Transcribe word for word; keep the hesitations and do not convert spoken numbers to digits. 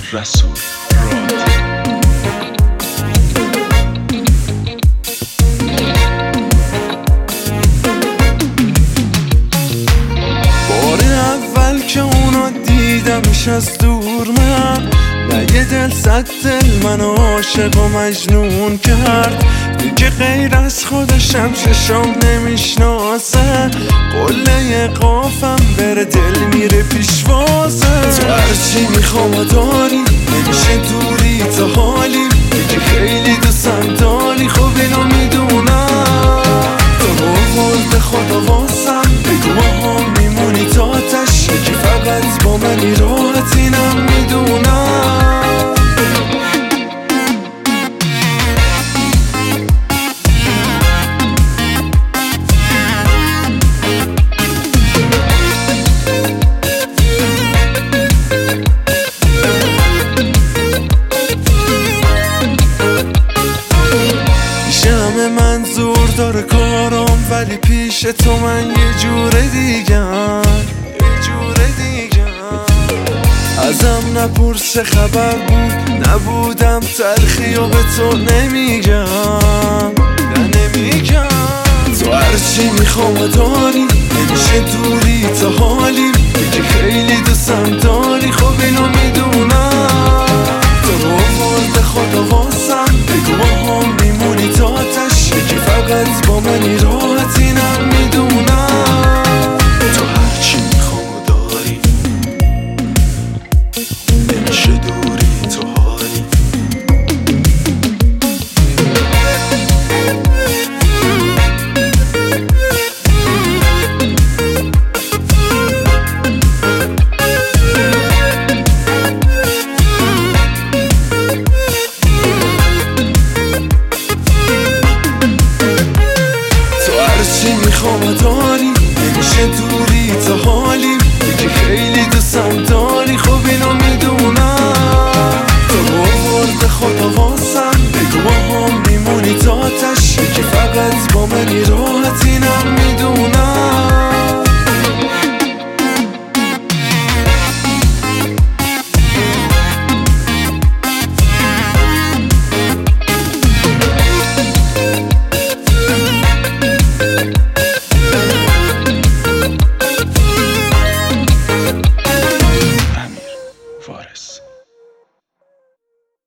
رسول راد بار اول که اونا دیدمش از دور من نه یه دل صد دل منو عاشق و مجنون کرد دیگه غیر از خودشم ششم نمیشناسه قله قافم بره دل میره پیشوازه تو هرچی میخوام و داری نمیشه دوری تا حالی دیگه خیلی دوستم داری خب اینو میدونم تو رو ورد خدا واسم بگو ها میمونی تا تشه که فقط با منی راحت اینم میدونم منظور داره کارم ولی پیش تو من یه جور دیگم یه جور دیگم ازم نپرس خبر بود نبودم تلخی و به تو نمیگم نه نمیگم تو هرچی میخوام و داری نمیشه دوری تا حالی دیگه خیلی دوستم داری خب اینو میدونم تو رو ورد خدا واسم بگو ها میمونی تا تشه که فقط با منی راحت اینم میدونم تو هرچی میخوام و داری نمیشه دور